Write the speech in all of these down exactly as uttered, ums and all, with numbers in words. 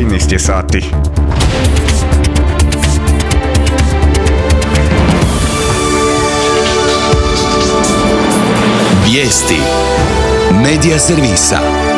trinaest je sati. Vijesti Medija servisa.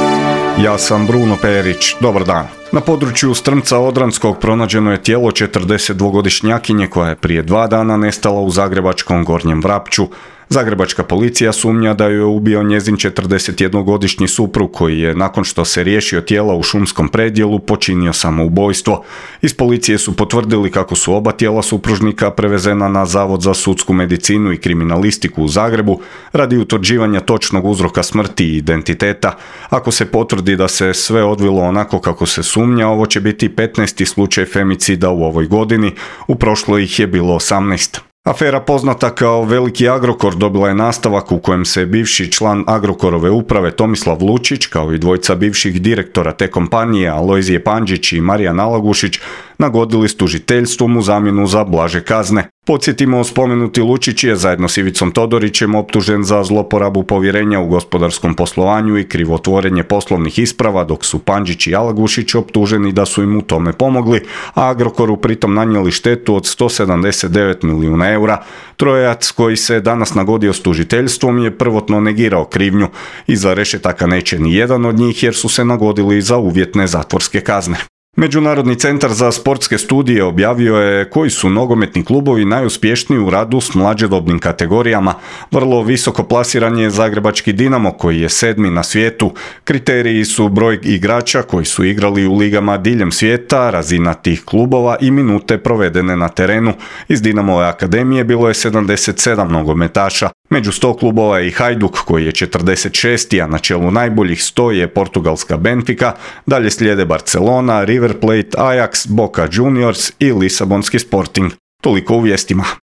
Ja sam Bruno Perić, dobar dan. Na području Strmca Odranskog pronađeno je tijelo četrdesetdvogodišnjakinje koja je prije dva dana nestala u zagrebačkom Gornjem Vrapču. Zagrebačka policija sumnja da ju je ubio njezin četrdesetjednogodišnji suprug koji je, nakon što se riješio tijela u šumskom predjelu, počinio samoubojstvo. Iz policije su potvrdili kako su oba tijela supružnika prevezena na Zavod za sudsku medicinu i kriminalistiku u Zagrebu radi utvrđivanja točnog uzroka smrti i identiteta. Ako se potvrdi da se sve odvilo onako kako se sumnja, ovo će biti petnaesti slučaj femicida u ovoj godini, u prošloj ih je bilo osamnaest. Afera poznata kao Veliki Agrokor dobila je nastavak u kojem se bivši član Agrokorove uprave Tomislav Lučić, kao i dvojica bivših direktora te kompanije Alojzije Pandžić i Marijan Alagušić, nagodili s tužiteljstvom u zamjenu za blaže kazne. Podsjetimo, spomenuti Lučić je zajedno s Ivicom Todorićem optužen za zloporabu povjerenja u gospodarskom poslovanju i krivotvorenje poslovnih isprava, dok su Pandžić i Alagušić optuženi da su im u tome pomogli, a Agrokoru pritom nanijeli štetu od sto sedamdeset devet milijuna eura. Trojac koji se danas nagodio s tužiteljstvom je prvotno negirao krivnju. Iza rešetaka neće ni jedan od njih jer su se nagodili za uvjetne zatvorske kazne. Međunarodni centar za sportske studije objavio je koji su nogometni klubovi najuspješniji u radu s mlađodobnim kategorijama. Vrlo visoko plasiran je zagrebački Dinamo koji je sedmi na svijetu. Kriteriji su broj igrača koji su igrali u ligama diljem svijeta, razina tih klubova i minute provedene na terenu. Iz Dinamove akademije bilo je sedamdeset sedam nogometaša. Među sto klubova je i Hajduk koji je četrdeset šesti, a na čelu najboljih sto je portugalska Benfica, dalje slijede Barcelona, River Plate, Ajax, Boca Juniors i Lisabonski Sporting. Toliko u vijestima.